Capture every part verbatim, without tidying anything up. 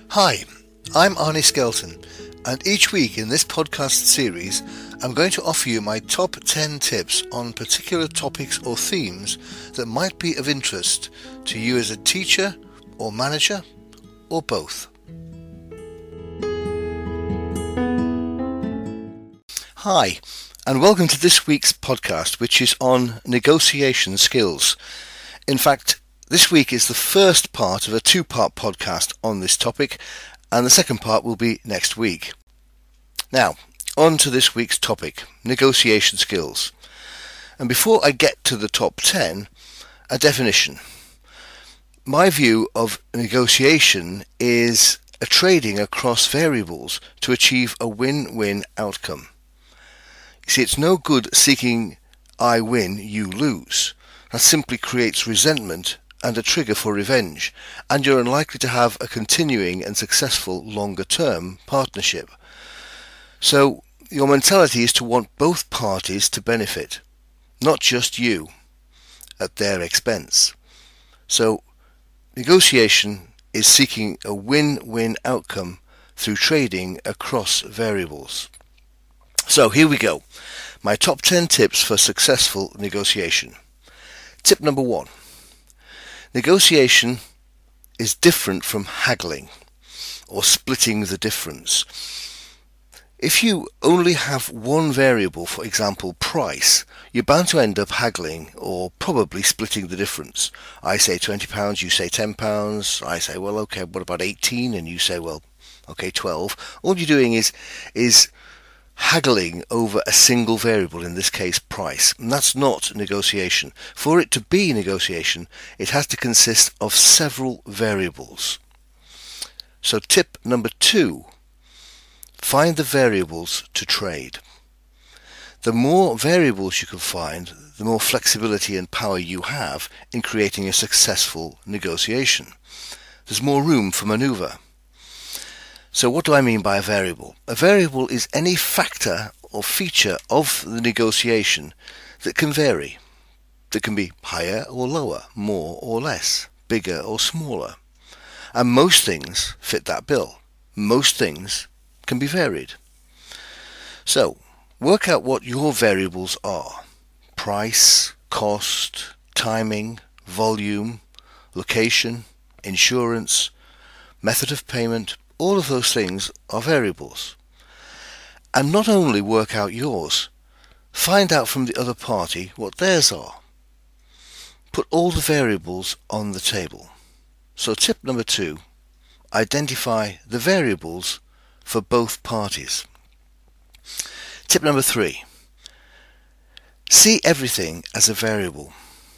Hi, I'm Arnie Skelton, and each week in this podcast series I'm going to offer you my top ten tips on particular topics or themes that might be of interest to you as a teacher or manager or both. Hi, and welcome to this week's podcast, which is on negotiation skills. In fact, this week is the first part of a two-part podcast on this topic, and the second part will be next week. Now, on to this week's topic, negotiation skills. And before I get to the top ten, a definition. My view of negotiation is a trading across variables to achieve a win-win outcome. You see, it's no good seeking I win, you lose. That simply creates resentment and a trigger for revenge, and you're unlikely to have a continuing and successful longer-term partnership. So your mentality is to want both parties to benefit, not just you, at their expense. So negotiation is seeking a win-win outcome through trading across variables. So here we go. My top ten tips for successful negotiation. Tip number one. Negotiation is different from haggling or splitting the difference. If you only have one variable, for example price, you're bound to end up haggling or probably splitting the difference. I say twenty pounds, you say ten pounds, I say, well, okay, what about eighteen? And you say, well, okay, twelve. All you're doing is is haggling over a single variable, in this case price, and that's not negotiation. For it to be negotiation, it has to consist of several variables. So tip number two, find the variables to trade. The more variables you can find, the more flexibility and power you have in creating a successful negotiation. There's more room for maneuver. So what do I mean by a variable? A variable is any factor or feature of the negotiation that can vary, that can be higher or lower, more or less, bigger or smaller. And most things fit that bill. Most things can be varied. So work out what your variables are. Price, cost, timing, volume, location, insurance, method of payment. All of those things are variables. And not only work out yours, find out from the other party what theirs are. Put all the variables on the table. So tip number two, identify the variables for both parties. Tip number three, see everything as a variable.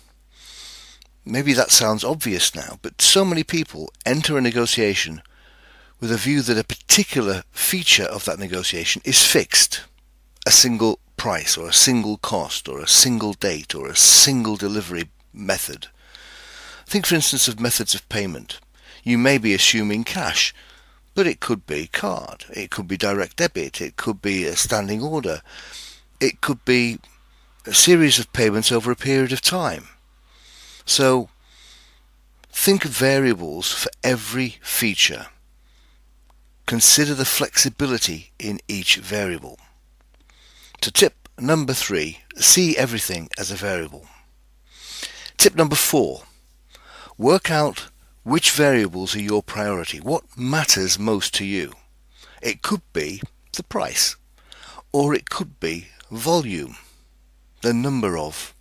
Maybe that sounds obvious now, but so many people enter a negotiation with a view that a particular feature of that negotiation is fixed, a single price or a single cost or a single date or a single delivery method. Think for instance of methods of payment. You may be assuming cash, but it could be card, it could be direct debit, it could be a standing order, it could be a series of payments over a period of time. So think of variables for every feature. Consider the flexibility in each variable. To tip number three, see everything as a variable. Tip number four, work out which variables are your priority. What matters most to you? It could be the price, or it could be volume, the number of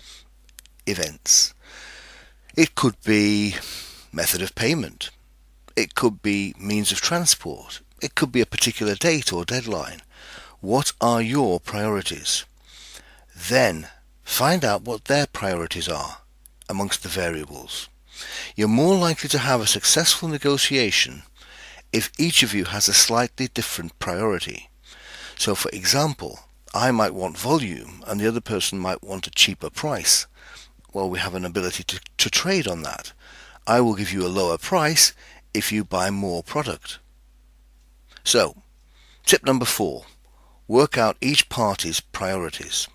events. It could be method of payment. It could be means of transport. It could be a particular date or deadline. What are your priorities? Then find out what their priorities are amongst the variables. You're more likely to have a successful negotiation if each of you has a slightly different priority. So for example, I might want volume and the other person might want a cheaper price. Well, we have an ability to, to trade on that. I will give you a lower price if you buy more product. So, tip number four, work out each party's priorities.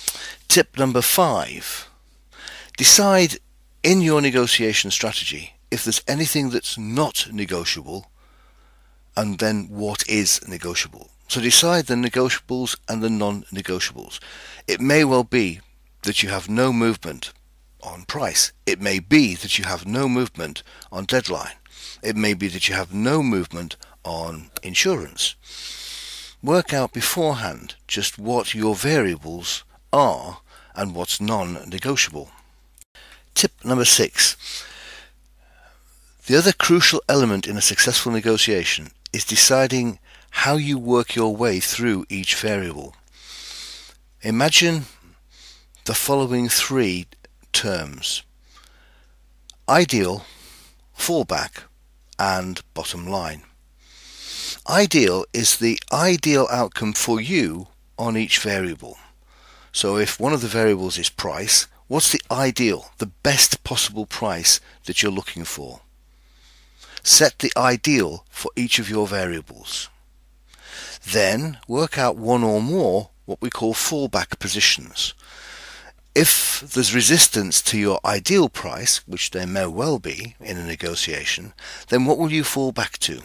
Tip number five, decide in your negotiation strategy if there's anything that's not negotiable, and then what is negotiable. So decide the negotiables and the non-negotiables. It may well be that you have no movement on price. It may be that you have no movement on deadline. It may be that you have no movement on insurance. Work out beforehand just what your variables are and what's non-negotiable. Tip number six. The other crucial element in a successful negotiation is deciding how you work your way through each variable. Imagine the following three terms: ideal, fallback, and bottom line. Ideal is the ideal outcome for you on each variable. So if one of the variables is price, what's the ideal, the best possible price that you're looking for? Set the ideal for each of your variables. Then work out one or more what we call fallback positions. If there's resistance to your ideal price, which there may well be in a negotiation, then what will you fall back to?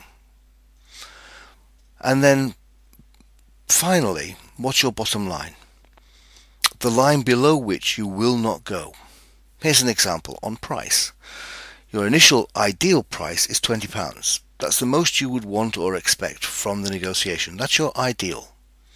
And then finally, what's your bottom line? The line below which you will not go. Here's an example on price. Your initial ideal price is twenty pounds. That's the most you would want or expect from the negotiation. That's your ideal.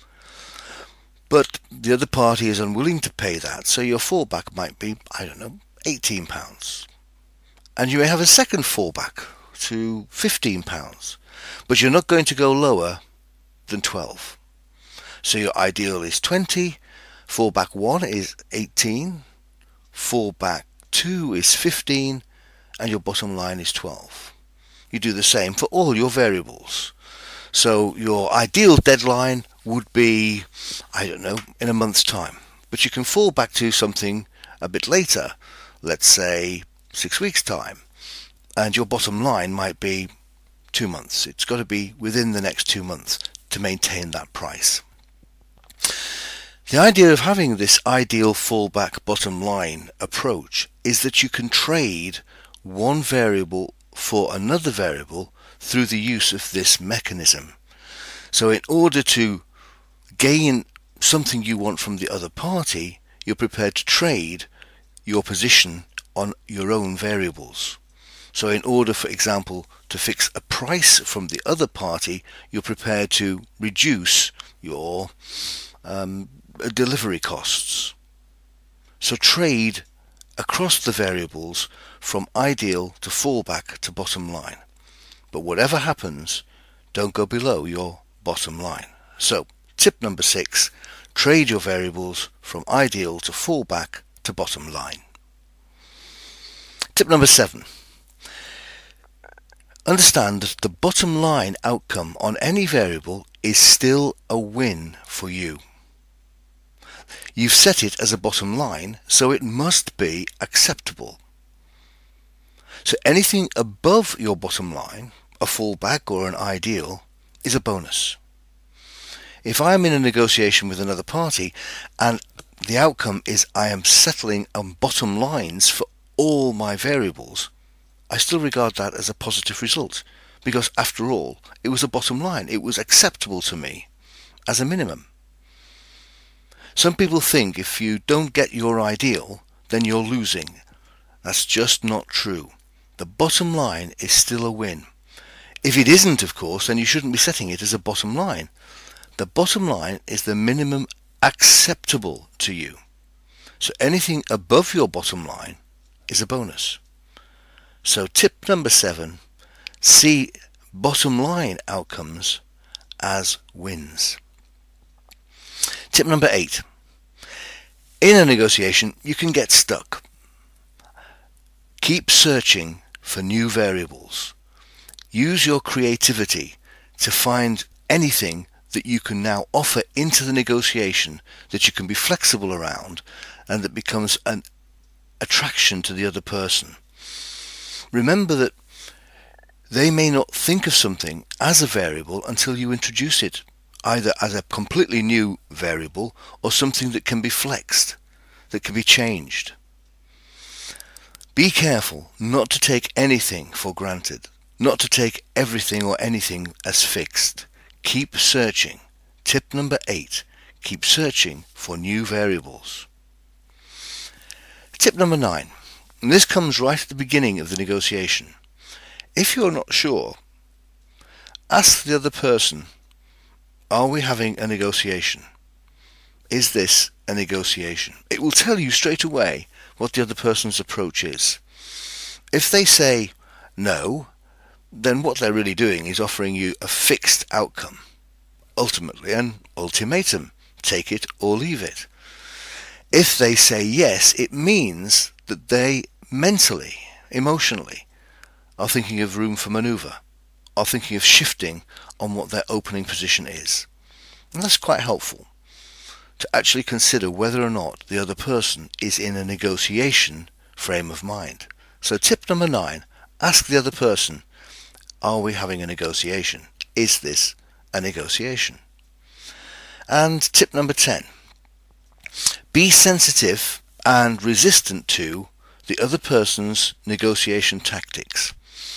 But the other party is unwilling to pay that, so your fallback might be, I don't know, eighteen pounds. And you may have a second fallback to fifteen pounds, but you're not going to go lower than twelve. So your ideal is twenty, fallback one is eighteen, fallback two is fifteen, and your bottom line is twelve. You do the same for all your variables. So your ideal deadline would be, I don't know, in a month's time. But you can fall back to something a bit later, let's say six weeks' time. And your bottom line might be two months. It's got to be within the next two months to maintain that price. The idea of having this ideal fallback bottom line approach is that you can trade one variable for another variable through the use of this mechanism. So in order to gain something you want from the other party, you're prepared to trade your position on your own variables. So in order, for example, to fix a price from the other party, you're prepared to reduce your um, delivery costs. So trade across the variables from ideal to fallback to bottom line. But whatever happens, don't go below your bottom line. So tip number six, trade your variables from ideal to fallback to bottom line. Tip number seven, understand that the bottom line outcome on any variable is still a win for you. You've set it as a bottom line, so it must be acceptable. So anything above your bottom line, a fallback or an ideal, is a bonus. If I am in a negotiation with another party and the outcome is I am settling on bottom lines for all my variables, I still regard that as a positive result, because after all, it was a bottom line. It was acceptable to me as a minimum. Some people think if you don't get your ideal, then you're losing. That's just not true. The bottom line is still a win. If it isn't, of course, then you shouldn't be setting it as a bottom line. The bottom line is the minimum acceptable to you. So anything above your bottom line is a bonus. So tip number seven, see bottom line outcomes as wins. Tip number eight, in a negotiation you can get stuck. Keep searching for new variables. Use your creativity to find anything that you can now offer into the negotiation that you can be flexible around and that becomes an attraction to the other person. Remember that they may not think of something as a variable until you introduce it, either as a completely new variable or something that can be flexed, that can be changed. Be careful not to take anything for granted, not to take everything or anything as fixed. Keep searching. Tip number eight, keep searching for new variables. Tip number nine, and this comes right at the beginning of the negotiation. If you're not sure, ask the other person, are we having a negotiation? Is this a negotiation? It will tell you straight away what the other person's approach is. If they say no, then what they're really doing is offering you a fixed outcome. Ultimately an ultimatum. Take it or leave it. If they say yes, it means that they mentally, emotionally, are thinking of room for manoeuvre, are thinking of shifting on what their opening position is. And that's quite helpful, to actually consider whether or not the other person is in a negotiation frame of mind. So tip number nine, ask the other person, are we having a negotiation? Is this a negotiation? And tip number ten, be sensitive and resistant to the other person's negotiation tactics.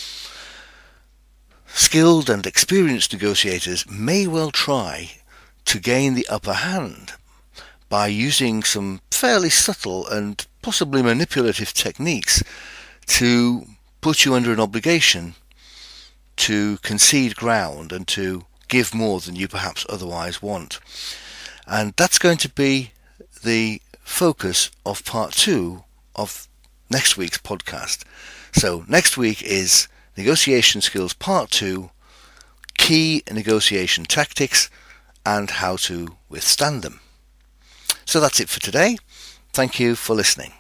Skilled and experienced negotiators may well try to gain the upper hand by using some fairly subtle and possibly manipulative techniques to put you under an obligation to concede ground and to give more than you perhaps otherwise want. And that's going to be the focus of part two of next week's podcast. So next week is Negotiation Skills Part two, Key Negotiation Tactics and How to Withstand Them. So that's it for today. Thank you for listening.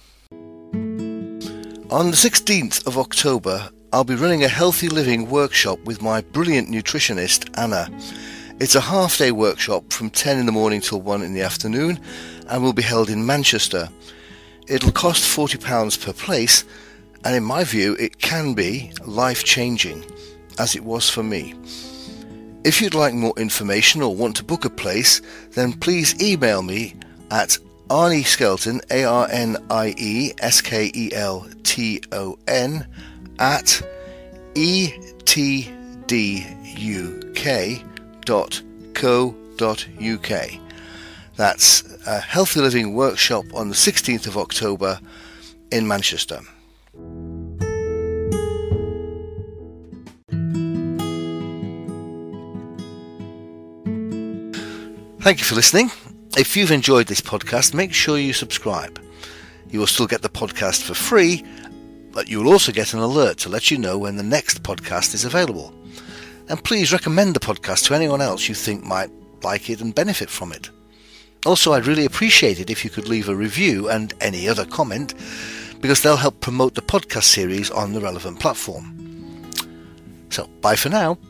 On the sixteenth of October, I'll be running a healthy living workshop with my brilliant nutritionist, Anna. It's a half-day workshop from ten in the morning till one in the afternoon and will be held in Manchester. It'll cost forty pounds per place, and in my view it can be life-changing, as it was for me. If you'd like more information or want to book a place, then please email me at Arnie Skelton, A R N I E S K E L T O N, at e t d u k dot co dot u k. That's a Healthy Living Workshop on the sixteenth of October in Manchester. Thank you for listening. If you've enjoyed this podcast, make sure you subscribe. You will still get the podcast for free, but you will also get an alert to let you know when the next podcast is available. And please recommend the podcast to anyone else you think might like it and benefit from it. Also, I'd really appreciate it if you could leave a review and any other comment, because they'll help promote the podcast series on the relevant platform. So, bye for now.